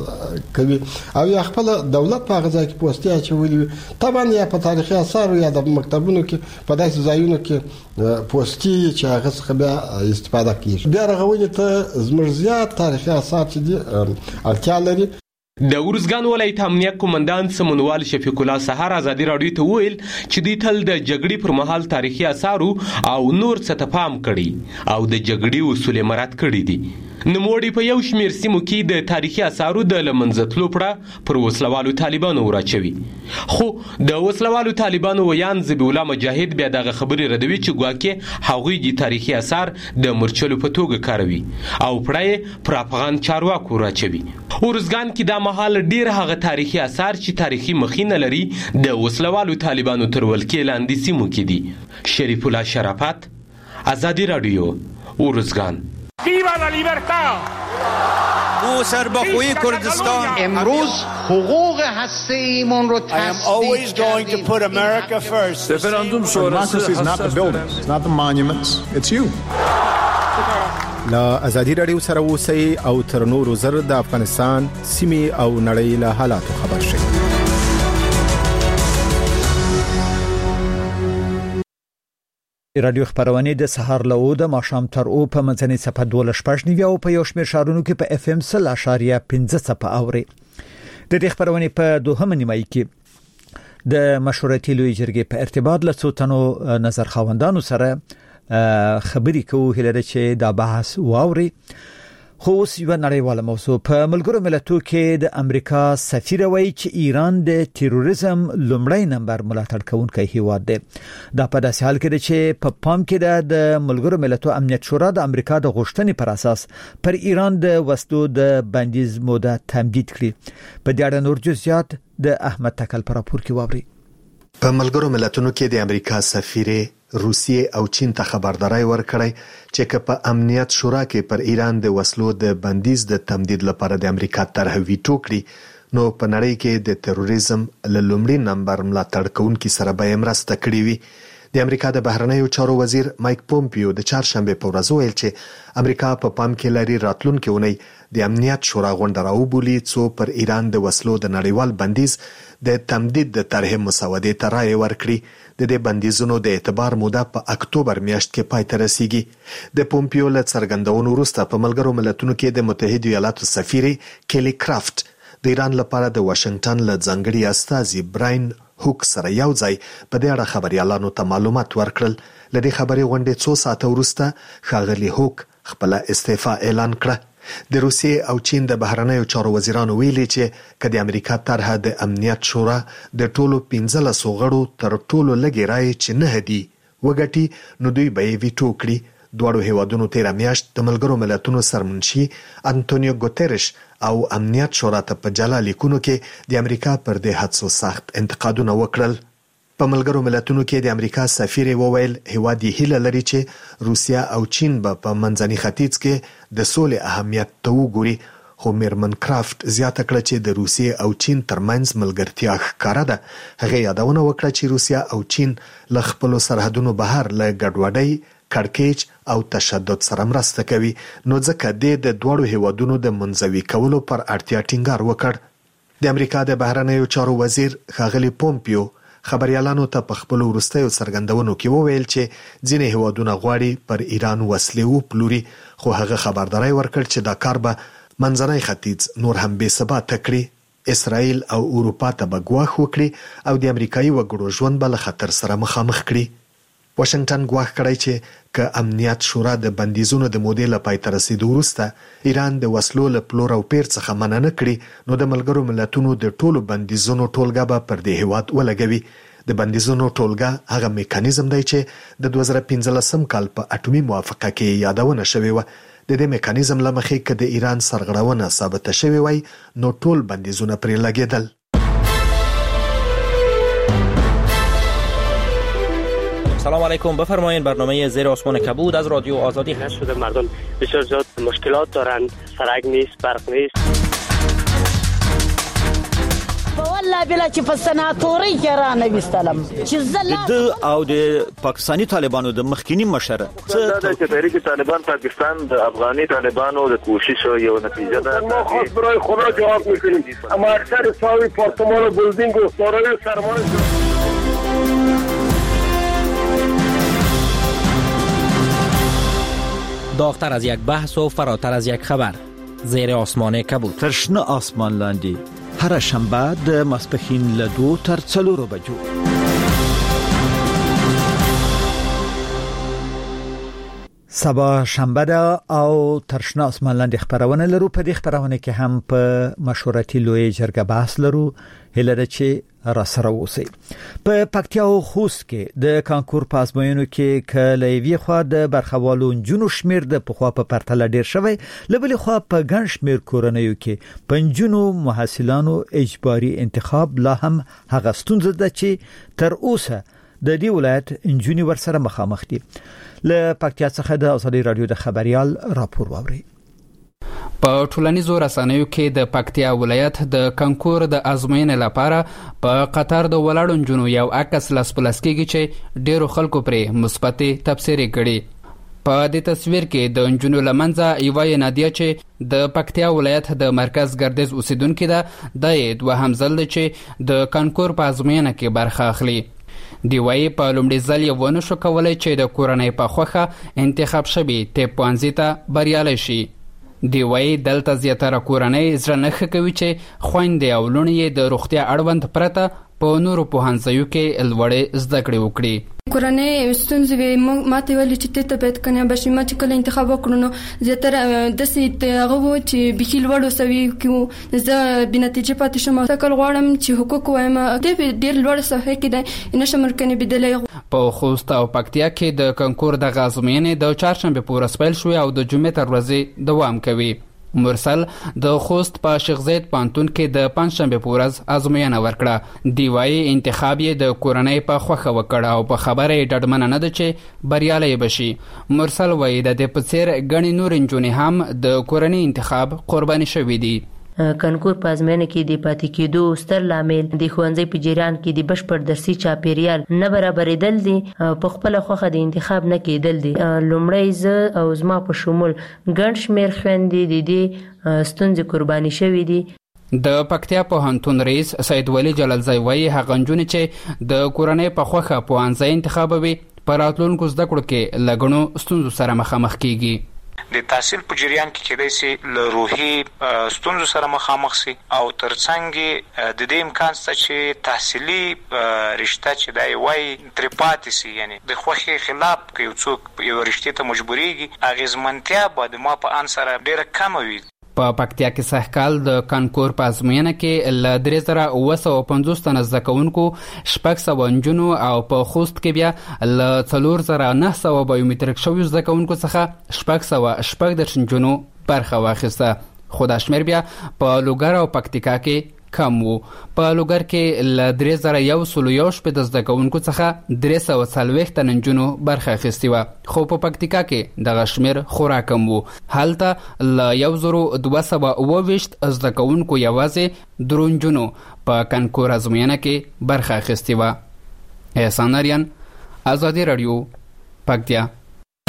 کوي او یا خپل دولت په هغه ځای کې پوسټي اچولي، طبعا یا په تاریخي آثار یا د مکتبونو کې په داسې ځایونو کې پوسټي چې هغه څخه بیا استفاده کیږي. بیا رغونې ته زموږ زیات تاریخي آثار چې دي اړتیا لري. د ارزګان ولایت امنیه قومندان سمونوال شفیق الله سحر ازادي راډیو ته وویل چې دوی تل د جګړې پر مهال تاریخي آثارو او نور څه ته پام کړي او د جګړې اصول مراعات کړي دي. نوموړي په یو شمېر سیمو کې د تاریخي آثارو د له منځه تلو پړه پر وسلوالو طالبانو وراچوي، خو د وسلوالو طالبانو ویان ذبیح الله مجاهد بیا دغه خبرې ردوي چې ګواکې هغوی د تاریخي آثار د مرچلو په توګه کاروي او پړه یې پر افغان چارواکو وراچوي. ارزګان کې دا مهال ډیر هغه تاریخي آثار چې تاریخي مخینه لري د وسلوالو طالبانو تر ولکې لاندې سیمو کې دي. شریف الله شرافت، ازادي راډیو، ارزګان. Viva la libertad! او سربخوی کردستان امروز حقوق هسته ایمان رو I am always going to put America first. Democracy is not the buildings, it's not the monuments, it's you. لا ازادي راډیو سره اوسئ او تر نورو زر د افغانستان سیمې او نړۍ له حالاتو خبر شئ. رادیو خبرونه د سحر له او د ماښام تر او په منځنۍ صفه 12 او په یو شمېر شهرونو کې په اف ام 0.5 صفه اوري. د دې خبرونه په دوهمه نیمایي کې د مشورتي لوی جرګې په ارتباط له څوتنو نظر خواندانو سره خبري کوو هلته چې دا بحث واوري. خو اوس یو نړیواله موضوع په ملګرو ملتونو کې د امریکا سفیر وایي چې ایران د تروریزم لومړی نمبر ملاتړ کوونکی هیواد دی. دا په داسې حال کې چې په پام کې د ملګرو ملتونو امنیت شورا د امریکا د غوښتنې پر اساس پر ایران د وسلو د بندیز موده تمدید کړي. په دې اړه نور جزئیات د احمد تکل پر راپور کې واوري. په ملګرو ملتونو کې د امریکا سفیر روسیې او چین ته خبرداري ورکړی چې په امنیت شورا کې پر ایران د وسلو د بندیز د تمدید لپاره د امریکا طرح ویټو کړي نو په نړۍ کې د تروریزم له لومړي نمبر ملاتړ کوونکي سره به مرسته کړې وي. د امریکا د بهرنیو چارو وزیر مایک پومپیو د چهارشنبه په ورځ ویل چې امریکا په پام کې لري راتلونکي اونۍ د امنیت شورا غونډه راوبولي څو پر ایران د وسلو د نړیوال بندیز د تمدید د طرح مسودې ته رائے ورکړي. د دې بندیزونو د اعتبار موده په اکتوبر میاشت کې پای ته رسیږي. د پومپیو له څرګندونو وروسته په ملګرو ملتونو کې د متحده ایالاتو سفیر کلی کرافت د ایران لپاره د واشنگټن له ځانګړي استازي براین هوک سره یو ځای په دې اړه خبريالانو ته معلومات ورکړل. لدې خبري غونډې څو ساعته وروسته ښاغلي هوک خپل استعفا اعلان کړه. د روسیې او چین د بهرنیو چارو وزیرانو ویلي چې کله امریکا طرحه د امنیت شورا د ټولو 15 غړو تر ټولو لږی رائے چې نه هدي وګټي نو دوی به یې ویټو کړي. دواړو هیوادونو تیر میاشت د ملګرو ملتونو سرمنشي انټونیو ګوتریش او امنیت شورا ته په جلا لیکونو کې د امریکا پر دې حادثو سخت انتقادونه وکړل. په ملګرو ملتونو کې د امریکا سفیر وویل هیواد یې هیله لري چې روسیا او چین به په منځني ختیځ کې د سولې اهمیت ته وګوري. خو میرمن کرافت زیاته کړه چې د روسیې او چین ترمنځ ملګرتیا ښکاره ده. هغه یادونه وکړه چې روسیا او چین له خپل سرحدونو بهر له ګډوډۍ کړکېچ او تشدد سره مرسته کوي، نو ځکه د دوړو هیوادونو د منځوي کولو پر اړتیا ټینګار وکړ. د امریکا د بهرنیو چارو وزیر ښاغلی پومپیو خبريالانو ته په خپل وروستیو څرګندونو کې وویل چې ځینې هیوادونه غواړي پر ایران وسلې وپلوري، خو هغه خبرداري ورکړ چې دا کار به منځنی ختیځ نور هم بې ثباته کړي. اسرائیل او اروپا ته به ګواښ وکړي او د امریکایي وګړو ژوند به له خطر سره مخامخ کړي. واشنگټن ګواښ کړی چې که امنیت شورا د بندیزونو د مودې له پای ته رسیدو وروسته ایران د وسلو له پلور او پیر څخه منع نه کړي، نو د ملګرو ملتونو د ټولو بندیزونو ټولګه به پر دې هیواد ولګوي. د بندیزونو ټولګه هغه میکانیزم دی چې د 2015 کال په اټومي موافقه کې یادونه شوې وه. د دې میکانیزم له مخې که د ایران سرغړونه ثابته شوې وای، نو ټول بندیزونه پرې لګېدل. سلام علیکم، بفرمایید. برنامه زیر آسمان کبود از رادیو آزادی هست. شده مردم بسیار زیاد مشکلات دارند، سرک نیست، برق نیست. والله بلا چې په سناتوري کې را نه وستلم چې زله او د پاکستانی طالبانو د مخکینی مشر څه د تحریک طالبان پاکستان د افغاني طالبانو د کوشش یو نتیجه ده. ما خاص برای خدا جواب میکنیم، اما اکثر ساوی پارتمان بلدینگ و سارای سرمایه داغتر از یک بحث و فراتر از یک خبر. زیر آسمان کبود. ترشنه آسمان لاندی هر شنبه د ماسپښین له 2 تر 4 بجو. سبا شنبه ده او ترشنه آسمان لاندې خبرونه لرو. په دې خبرونه کې هم په مشورتي لوی جرګه بحث لرو. هله ده چې را سره اوسئ. په پکتیا او خوست کې د کانکور په ازموینو کې کلهوی خو د برخوالو جنو شمیر د پخوا په پرتله ډیر شوی، لبل خو په ګڼ شمیر کورنیو کې پنځونو محصلانو اجباري انتخاب لا هم هغه ستونزه ده چې تر اوسه د دې ولایت انجونی ورسره مخامخ دي. له پکتیا څخه د ازادي رادیو د خبريال راپور واوري. په ټولنیزو رسنیو کې د پکتیا ولایت د کانکور د ازموینې لپاره په قطر د ولاړو جنو یو عکس لاس پلاس کېږي چې ډیرو خلکو پرې مثبتي تفسیر کړي. په دې تصویر کې د جنو لمنځه یوه نادیه چې د پکتیا ولایت د مرکز ګردیز اوسیدونکې ده، د دوهم ځل چې د کانکور په ازموینه کې برخه اخلي. دی وایي په لومړي ځل یې ونه شو کولی چې د کورنۍ په خوښه انتخاب شوي طب پوهنځي ته بریالی شي. دی وایي دلته زیاتره کورنۍ زړه نه ښه کوي چې خویندې او لوڼې یې د روغتیا اړوند پرته په نورو پوهنځیو کې لوړې زده کړې وکړي. کورنۍ ستونزې وي، ماته ویلي چې ته باید کنه بشي، ما چې کله انتخاب وکړو نو زیاتره داسې هغه و چې بخیل وړو سوي کې زه بې نتیجې پاتې شم. کله غواړم چې حقوق وایم، ډېر لوړ صفحه کې دی نشم ورکنې بدلې. په خوست او پکتیا کې د کانکور د ازموینې د چهارشنبې په ورځ پیل شوې او د جمعې تر ورځې دوام کوي. مرسل د خوست په شیخ زید پانتون کې د پنځشنبې په ورځ ازموینه ورکړه. دی وایي انتخاب یې د کورنۍ په خوښه وکړ او په خبره یې ډډمنه نه ده چې بریالی بشي. مرسل وایي د دې په څیر ګڼې نورې نجونې هم د کورنۍ انتخاب قرباني شوي دي. کانکور په ازموینه کې د پاتې کېدو ستر لامل د ښوونځي په جریان کې د بشپړ درسي چاپیریال نه برابرېدل دي، په خپله خوښه د انتخاب نه کېدل دي. لومړی زه او زما په شمول ګڼ شمېر خویندې د دې ستونزې قرباني شوي دي. د پکتیا پوهنتون رئیس سید ولی جلالزی وایي هغه نجونې چې د کورنۍ په خوښه پوهنځی انتخابوي په راتلونکو زده کړو کې له ګڼو ستونزو سره مخامخ کیږي. د تحصیل په جریان کې کېدای شي له روحي ستونزو سره مخامخ شي او ترڅنګ د دې امکان شته چې تحصیلي رشته چې دی وایي ترې پاتې شي، یعنی د خوښې خلاف که یو څوک یو رشتې ته مجبورېږي اغېزمنتیا به د ما په ان سره ډېره کمه وي. په پکتیا کې سږکال د کانکور په ازموینه کې له 3950 تنه زده کوونکو 600 نجونو او په خوست کې بیا له 4900 بایومتریک شویو زده کوونکو څخه 614 نجونو برخه واخیسته. خو دا شمېر بیا په لوګر او پکتیکا کې کم وو. په لوګر کې له 3111 زده کوونکو څخه 340 تنه نجونو برخه اخیستې وه، خو په پکتیکا کې دغه شمېر خورا کم وو. هلته له 1228 زده کوونکو یوازې 3 نجونو په کانکور ازموینه کې برخه اخیستې وه. احسان اریان، ازادي رادیو، پکتیا.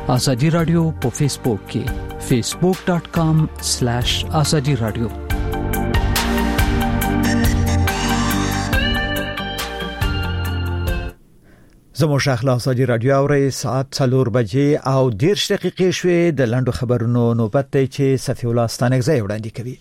ازادي رادیو په فیسبوک کې facebook.com/azadi radio. زموږ اخلاق ازادي رادیو اوري ساعت 4 بجې او 10 دقیقې شوې د لندو خبرونو نوبت دی چې صفی الله ستانکزی وړاندې کوي.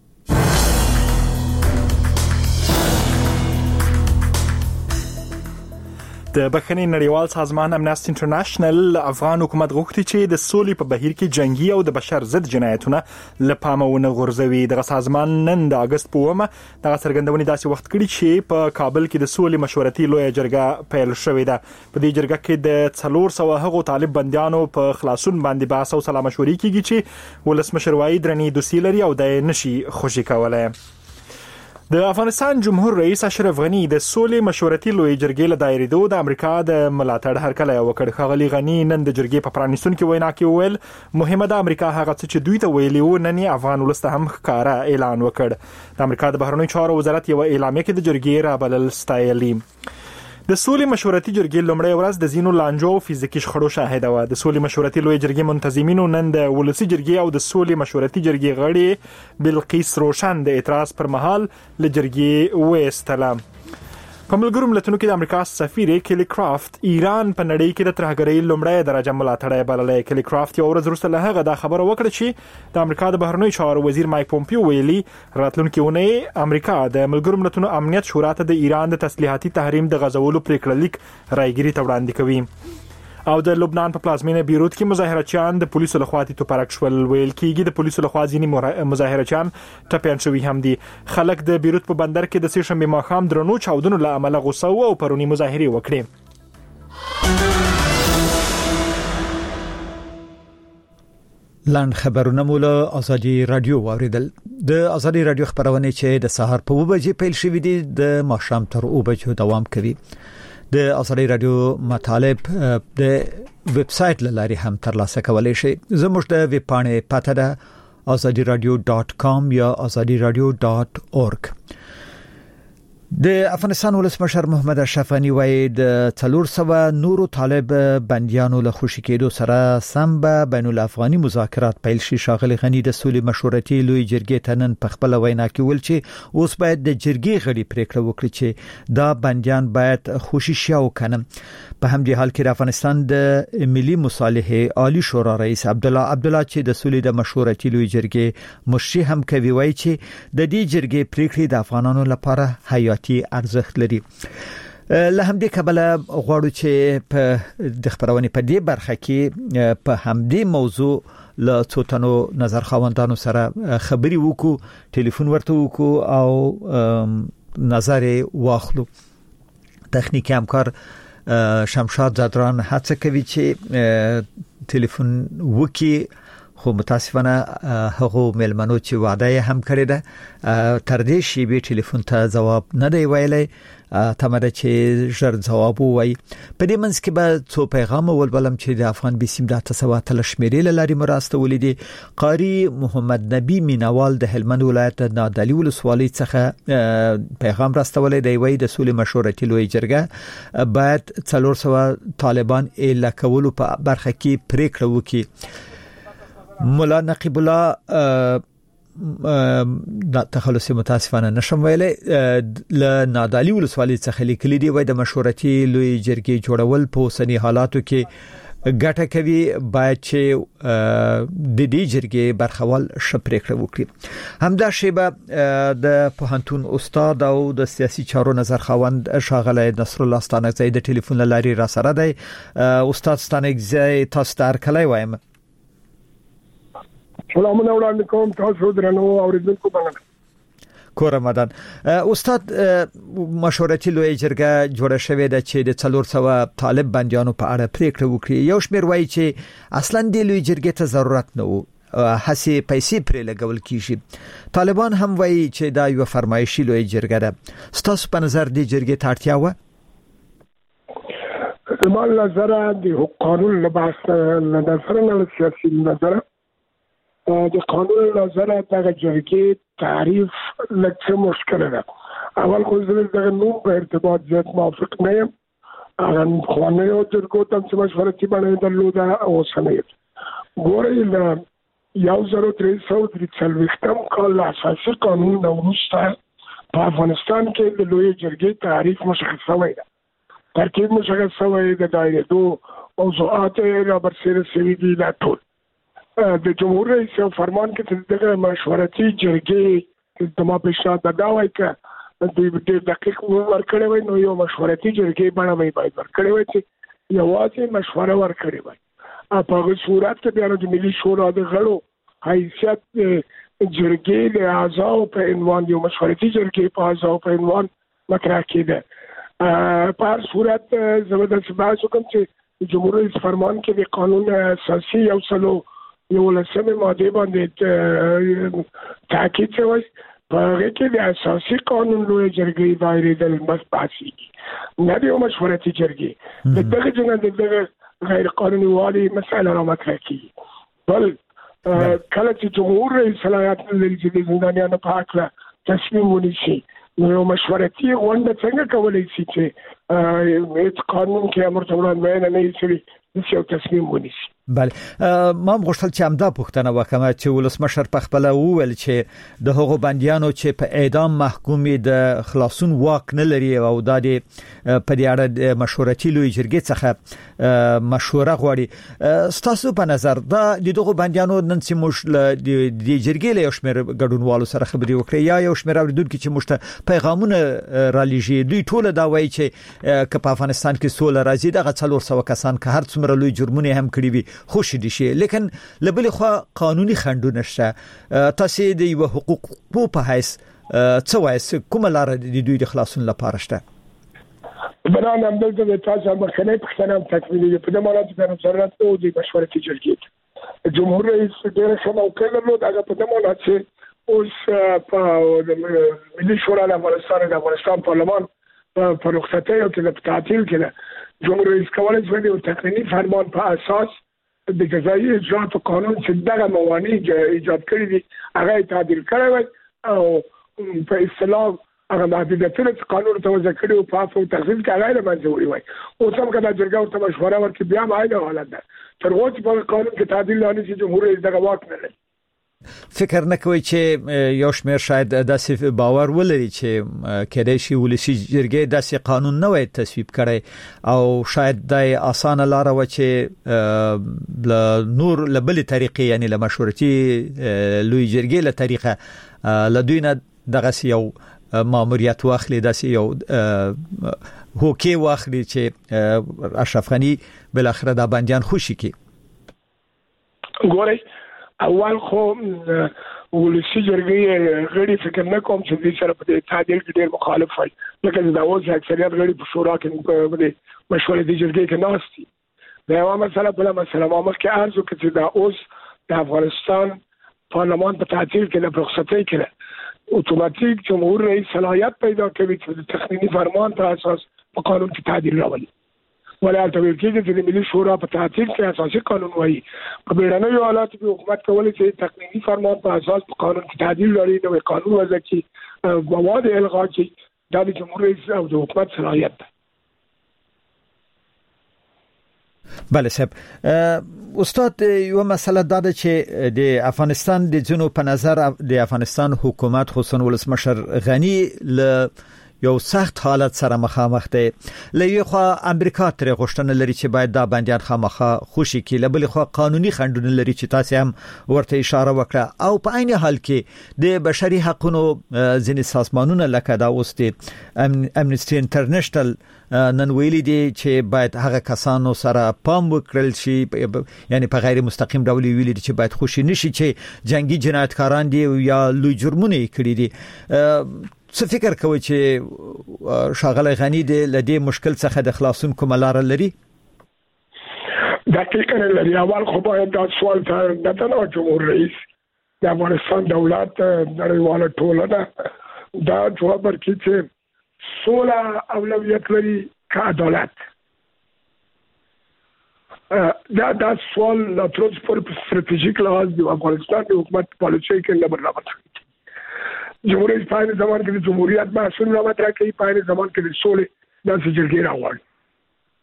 د بخښنې نړیوال سازمان امنیستي انټرنیشنل افغان حکومت غوښتي چې د سولې په بهیر کې جنگي او د بشر ضد جنایتونه له پامه ونه غورځوي. دغه سازمان نن د اگست په 1 دغه څرګندونې داسې وخت کړي چې په کابل کې د سولې مشورتي لویه جرګه پیل شوې ده. په دې جرګه کې د 400 هغو طالب بنديانو په خلاصون باندې بحث او سلا مشورې کیږي چې ولسمشر وايي درنې دوسي لري او د نشي خوشي کولای. د افغانستان جمهور رئیس اشرف غنی د سولې مشورتي لویه جرګې له دایریدو د امریکا د ملاتړ هرکلی وکړ. ښاغلي غنی نن د جرګې په پرانیستونکو وینا کې وویل مهمه ده امریکا هغه څه چې دوی ته ویلي وو نن افغان ولست هم ښکارا اعلان وکړ. د امریکا د بهرنیو چارو وزارت یو اعلامیه کې د جرګې رابلل ستایلی. د سولې مشورتي جرګې لومړی ورځ د زینو لانجو او فزیکي شخړو شاهده و. د سولې مشورتي لویه جرګې منتظمینو نن د ولسی جرګې او د سولې مشورتي جرګې غړي بلقیس روشن د اعتراض پر مهال له جرګې وېستله. په ملګرو ملتونو کې د امریکا سفیر کلی کرافت ایران په نړۍ کې د ترهګرۍ لومړی درجه ملاتړی بللی. کلی کرافت یو ورځ وروسته له هغه دا خبره وکړه چې د امریکا د بهرنیو چارو وزیر مایک پومپیو ویلي راتلونکي اونۍ امریکا د ملګرو ملتونو امنیت شورا ته د ایران د تسلیحاتي تحریم د غځولو پریکړه لیک رایګیري ته وړاندې کوي. او د لبنان په پلازمینه بیروت کې مظاهرچیان د پولیسو لخوا توپرک شول. ویل کېږي د پولیسو لخوا ځینې مظاهرچیان ټپيان شوي هم دي. خلک د بیروت په بندر کې د سهشنبه ماښام درنو چاودنو له امله غوسه او پرونی مظاهرې وکړې. لاند خبرونه مولا ازادي رادیو واوریدل. د ازادي رادیو خبرونه چې د سهار په 2 بجې پیل شوې دي د ماښام تر 2 بجو دوام کوي. د ازادي رادیو مطالب د ویب سټ لاري هم ترلاسه کولای شئ. زموږ د ویب پاڼې پته ده azadiradio.com یا azadiradio.org. د افغانستان ولسمشر محمد اشرف غنی وايي د 400 نورو طالب بنديانو له خوشي کېدو سره سم به بین الافغاني مذاکرات پیل شي. ښاغلي غنی د سولې مشورتي لوی جرګې ته نن په خپل وینا کې ویل چې اوس باید د جرګې غړي پریکړه وکړي چې دا بنديان باید خوشي شي او کنه. په همدې حال کې د افغانستان د ملي مصالحه عالی شورا رئیس عبدالله چې د سولې د مشورتي لوی جرګې مشري هم کوي وایي چې د دې جرګې پریکړې د افغانانو لپاره حیاتي ارزښت لري. له همدې کبله غواړو چې په د خبرونه په دې برخه کې په همدې موضوع له څوتنو نظر خواندانو سره خبري وکړو، ټلیفون ورته وکړو او نظر واخلو. تخنیکی همکار شمشاد زادران هڅه کوي چې ټلیفون وکړي، خو متاسفانه هغه ملمنو چې وعده هم کړی ده تر دې شی به ټلیفون ته جواب نه دی ویلی. تمره چې ژر جواب وای. په دې منځ کې به څو پیغام ولبلم چې د افغان بسیم د تسوات لشمیرې لاري مراسته ولیدي. قاری محمد نبی مینوال د هلمند ولایت د نادعلي ولسوالۍ څخه پیغام راستولې دی. وای د سولې مشورتي لوی جرګه باید 400 طالبان اله کولو په برخه کې پریکړه وکړي. مولا نقیب الله تخلص متاسفانه نشم ویلې ل نادعلي ولسوالۍ څخه لیکلي دی. وای د مشورتي لوی جرګې جوړول په اوسنی حالاتو کې ګټه کوي، باید چې د دې جرګې برخوال شپریکړه وکړي. همدا شیبه د پوهنتون استاد او د سیاسي چارو نظر خواند ښاغلی نصر الله ستانکزی د ټلیفون لاري را سره دی. استاد ستانکزی تاسو تر کله وایم؟ سلامونه وړاندې کوم تاسو درنو اوریدونکو باندې. کور رمضان استاد، مشورتي لوی جرګه جوړه شوې ده چې د 400 طالب بنديانو په اړه پریکړه وکړي. یو شمېر وایي چې اصلاً د لوی جرګې ته ضرورت نه وو، هڅه پیسې پرې لګول کیږي. طالبان هم وایي چې دا یو فرمایشي لوی جرګه ده. ستاسو په نظر د جرګې ته اړتیا و؟ زموږ نظر د قانون لباس نه سره سیاسي نظر د قانون نظر دغه جرګې تعریف لکه مشکل ده. اول خو زه دغه نوم په ارتباط زیات موافق نه یم. هغه خوانه یو جرګو ته چې مشورتي باندې درلوده او سنید ګورې 1343 کال اساسي قانون د وروسته په افغانستان کې د لوی جرګې تعریف مشخص شوی دی ترکیب مشخص شوی د دایره دو موضوعات را برسېره شوي دي دا ټول د جمهور رئیس فرمان کې د مشورتي جرګې د ما پیشنهاد دا وایي چې د دقیق ورکړی وای نو یو مشورتي جرګې باندې باید ورکړی وای چې یوازې مشوره ورکړی وای په هغه صورت کې بیا د ملي شورا د غړو حیثیت جرګې د اعضاو په عنوان یو مشورتي جرګې په اعضاو په عنوان مطرح کېده په هر صورت زبردست بحث وکړم چې جمهور رئیس فرمان کې د قانون اساسي یو سلو 11 ماده باندې تاکید شوی په هغه کې د اساسي قانون لوی جرګې دایره د بس باسي نه د مشورتي جرګې دغه جنګ دغه غیر قانوني والی مسائل را مطرح کیږي بل کله چې جمهور رئیس صلاحیت لري چې د زندانیانو په حق تصمیم ونیسي نو مشورتي غونډه څنګه کولای شي چې هیڅ قانون کې امر ته وړاندې نه شي چې یو تصمیم ونیسي بله ما غوښتل چې همدا پوښتنه وکړم چې ولسمشر په خپل وویل چې د هغو بنديانو چې په اعدام محکومي د خلاصون واک نه لري او د په دې اړه د مشورتي لوی جرګې څخه مشوره غواړي ستاسو په نظر دا دغه بنديانو نن چې موږ د جرګې له شمیر ګډونوالو سره خبرې وکړې یا یو شمیر اوریدونکو چې موږ پیغامونه را لېږي دوی ټول دا وایي چې په افغانستان کې سوله راځي دغه 400 کسان که هر څومره لوی جرمونه هم کړی وي خوش دي شي لیکن لبل خو قانوني خنډونه شته تاسو د یو حقوق په حیث څه وایي کومه لار د دوی د خلاصون لپاره شته بنان هم دلته تاسو مخکنی پښتنه تکمیلي په دې معنی چې د نظارت او د مشورتي جرګې جمهور رئیس ډېر ښه موقع درلود هغه په دې معنی چې اوس په ملي شورا د افغانستان پارلمان په رخصتۍ او کې د تعطیل کې جمهور رئیس کولای شي د تقنینی فرمان په اساس د جزایي اجرات قانون چې دغه موانع ایجاد کړی دي هغه تعدیل کړی وي او په اصطلاح هغه محدودیتونه چې قانون ته وضع کړي او په عفو تخفیف کې هغه له منځه وړي وي او سم کله جرګه ته مشوره ورکړي بیا مایله حالت ده تر اوسه په قانون کې تعدیل نه شي جمهور رئیس دغه واک نه لري فکر نه کوي چې یو شمیر شاید داسې باور ولري چې کېدای شي ولسی جرګې داسې قانون نه وي تصویب کړي او شاید د اسانه لار و چې نور لبل طریقې یعنی له مشورتي لوی جرګې له طریقه لدوینه دغه یو ماموریت واخلي داسې یو هوکي واخلي چې اشرف غنی بل اخر د بنديان خوشي کی ګورئ اول خو ولسی جرګې غړي فکر نه کوم چې د سره په تعدیل کې ډېر مخالف وي لکه دا اوس اکثریت غړي په شورا کې په مشورتي جرګې کې ناشتي دا یو مسله بل مسله ما مخکې ارزو کې دا اوس د افغانستان پارلمان په تعطیل کې د رخصتۍ کې اتوماتیک جمهور رئیس صلاحیت پیدا کوي چې د تقنینی فرمان په اساس په قانون کې تعدیل راولي ولا تبعیض کې د ملي شورا په تعطیل کې اساسي قانون وایي په بیړنیو حالاتو کې حکومت کولی شي تقنینی فرمان په اساس په قانون کې تعدیل لري نو قانون وضع کړي مواد الغا کړي د جمهور رئیس او د حکومت صلاحیت ده بله صاحب استاد یو مسله دا ده چې د افغانستان د جنو په نظر د افغانستان حکومت خصوصا ولسمشر غنی له یو سخت حالت سره مخامخ دی لږه خو امریکا تر غوښتنه لري چې باید دا بنديان خامخه خوشي کی لبل خو قانوني خنډونه لري چې تاسو هم ورته اشاره وکړه او په عین حال کې د بشري حقوقو ځینې سازمانونه لکه دا اوس د امنيستي انټرنیشنل نن ویلي دي چې باید هغه کسانو سره پام وکړل شي یعنی په غیر مستقیم ډول ویلي دي چې باید خوشي نشي چې جنگي جنایتکاران دي یا لوی جرمونه کړی دي څه فکر کوي چې شاغله غنی د لدی مشکل څخه د خلاصون کوم لار لري دقیقاً لري اول خو باید دا سوال ته د تنو جمهور رئیس د افغانستان دولت نړیواله ټولنه دا جواب ورکړي چې سوله اولویت لري که عدالت دا سوال لا ترانسپورت استراتیژیک لحاظ د افغانستان د حکومت پالیسي کې نه برابر جمهور رئیس په زمان کې د جمهوریت محصول را مطرح کوي په زمان کې د سولې د جرګې راوړي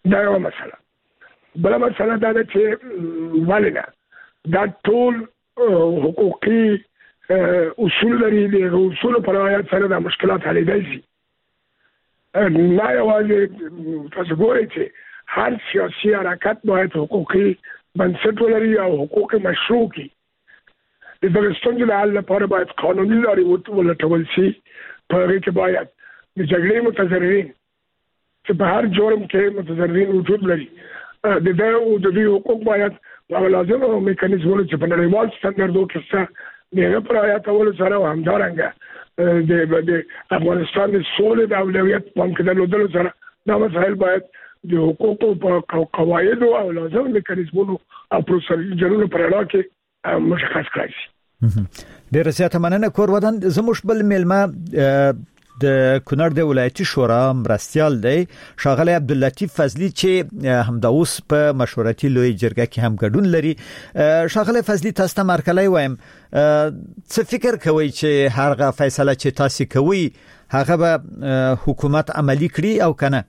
دا یو مسله. بل مسله دا ده چې ولنه دا ټول حقوقي اصول لري، د اصول پر رعایت سره د مشکلات حلیدای شي. نه یوازې تاسو ګورئ چې هر سیاسي حرکت باید حقوقي بنسټ ولري او حقوق مشروع کړي. د دغه ستونزې د حل لپاره باید قانوني لارې ولټول شي. په هغې کې باید د جګړې متضررین چې په هر جرم کې متضررین وجود لري د دوی حقوق باید هغه لازم میکانیزمونه چې په نړیوال سټنډرډو کې شته د هغه پر رعایتولو سره او همدارنګه د افغانستان د سولې د اولویت پام کې درلودلو سره دا مسایل باید د حقوقو په قواعدو او لازم میکانیزمونو او پروسیجرونو پر اړه کې مشخص کړای شي. ډېر زیاته مننه کور ودان. زموږ بل میلمه د کونړ د ولایتي شورا مرستیال دی ښاغلی عبداللطیف فضلي چې همدا اوس په مشورتي لوی جرګه کې هم ګډون لري. ښاغلی فضلي تاسو ته مرکلی وایم څه فکر کوئ چې هغه فیصله چې تاسو کوي هغه به حکومت عملی کړي او کنه؟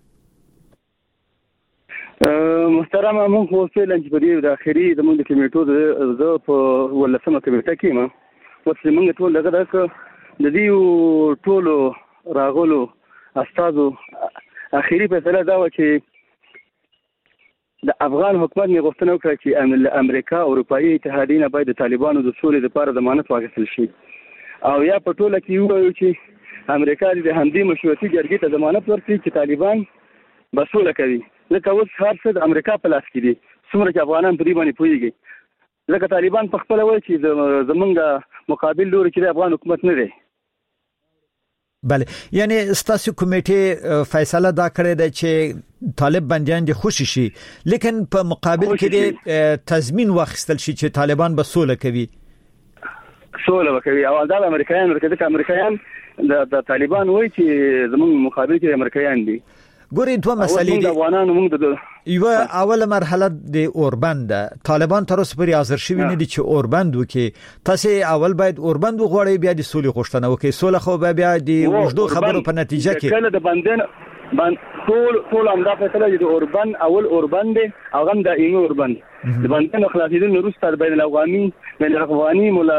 محترم موږ خو فعلا چې په دې د اخري زموږ د کمیټو زه په 18مه کمیټه کې یم. اوس موږ ټول دغه د دې ټولو راغلو استادو اخیری فیصله دا و چې د افغان حکومت نه غوښتنه وکړه چې امریکا او اروپאי اتحادیه باید د طالبانو د سولې لپاره ضمانت واخیستل شي او یا په ټوله کې وایو چې امریکا د همدې مشروطي جرګې ته ضمانت ورکړي چې طالبان به سوله کوي. ځکه اوس هر څه د امریکا په لاس کې دي، څومره چې افغانان په دې باندې پوهیږي. ځکه طالبان په خپل وایي چې زمونږ مقابل لوري چې د افغان حکومت نه دی. بله، یعنی ستاسو کمیټه فیصله دا کړې ده چې طالب بندیان دي خوشی شي، لیکن په مقابل کې د تضمین واخیستل شي چې طالبان به سوله کوي. سوله وکوي او دا امریکایان ورکه د امریکایان د طالبان وایي چې زموږ مقابل کې امریکایان دي. ګورې دوه مسلې دي. یو اوله مرحله د اوربند طالبان تر اوسه پورې حاضر شوي نه دي چې اوربند وکي. تاسو اول باید اوربند وغواړئ بیا د سولې غوښتنه وکړئ. سوله خو بیا د وجدو خبرو په نتیجه کې کله د بندن ټول همدا فیصله د اوربند اول اوربند او هم د ایمو اوربند د بندن خلاصیدل وروسته بین الافغاني مولا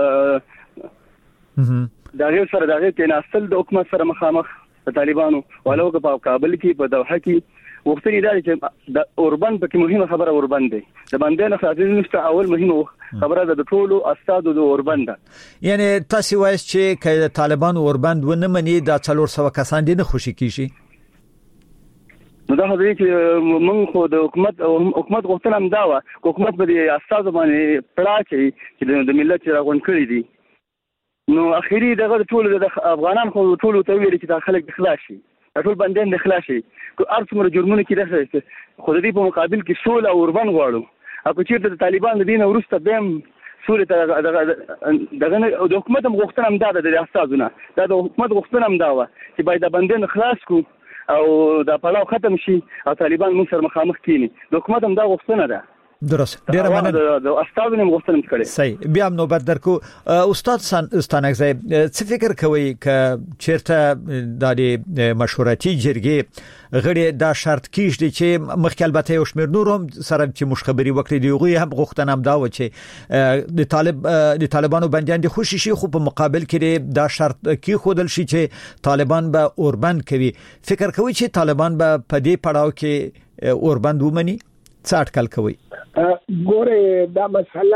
دا غیر سره دا غیر کې ناستل د حکومت سره مخامخ د طالبانو ولو په کابل کې په دوحه کې وختي دا چې د اوربند په مهمه خبره اوربند دی. د بندن خلاصیدل نشته اول مهمه خبره د ټولو استادو د اوربند. یعنی تاسو وایئ چې کله طالبان اوربند ونه مني د 400 کسان دي نه خوشی کیږي. نو دا خبرې چې موږ خو د حکومت غوښتنه هم دا و حکومت په دې استادو باندې پړاچي چې د ملت راغون کړی دي. نو اخیری دغه ټول د افغانان خو ټول ته ویل چې دا خلک اخلاص شي، ټول بندیان د اخلاص شي، کو ارڅومره جرمونه کې راځي خو د دې په مقابل کې سول او اوربند غواړو. اپو چې د طالبان د دین ورسته بهم سول ته دغه د حکومت هم غوښتنه هم دا د استادونه دا د حکومت غوښتنه هم دا و چې باید د بندیان خلاص کو او د پلاو ختم شي او طالبان موږ سره مخامخ کینی. د حکومت هم دا غوښتنه ده. درست. ډیره مننه. د استادونو غوښتنه کړې. صحیح. بیا نو بدرکو استاد ستانکزی څه فکر کوي ک چیرته د مشورتي جرګې غړي دا شرط کیږي چې مخکې البته یو شمېر نورم سره چې مشخبري وکړي دی غوي هم غوښتنه هم دا و چې د طالبانو بندیان دي خوشی شي، خو په مقابل کې دا شرط کې خودل شي چې طالبان به اوربند کوي. فکر کوي چې طالبان به په دې پړاو کې اوربند ومني؟ څه اټکل کوي؟ ګوره دا مسله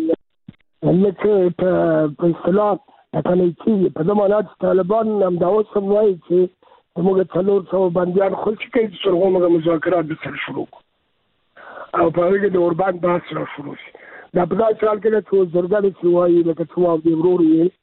لکه په اصطلاح اټکل په زمانه طالبان هم دا اوس وایي چې موږ 400 بندیان خوشی کوي چې څنګه موږ مذاکرات د سره شروع او په هغه کې د اوربند بحث را شروع شي. دا په داسې حال کې چې زرګل چې وایي لکه څو د ورور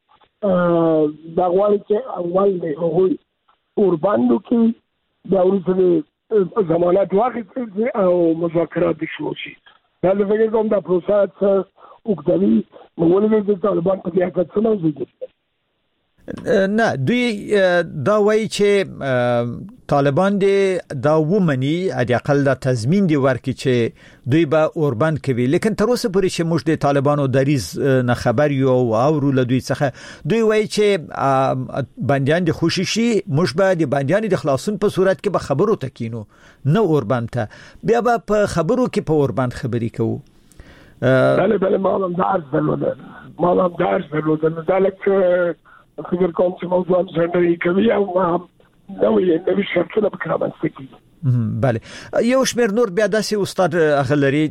یې دا غواړي چې اول د هغوی اوربند کې دا ورته ضمانت واخیستل او مذاکرات شروع شي. دا د فکر کوم دا پروسه وکړي موږ ولې د طالبان په حقیقت څه نه وځي. نه دوی دا وایي چې طالبان دي دا ومني اډي اقل د تضمین دی ورکړي چې دوی به اوربند کوي لیکن تر اوسه پورې چې موږ د طالبانو دریز نه خبر یو او له دوی څخه دوی وایي چې بنديان دي خوششي موږ به د بنديان د خلاصون په صورت کې به خبرو تکینو نه اوربند ته بیا به په خبرو کې په اوربند خبري کوو. بله ما هم درس درلودن دالک فکر کوم چې موضوع هم څنګه کوي او ما هم نوې شرطونه به رامنځته کیږي. بله یو شمېر نور بیا داسې استاد اغلري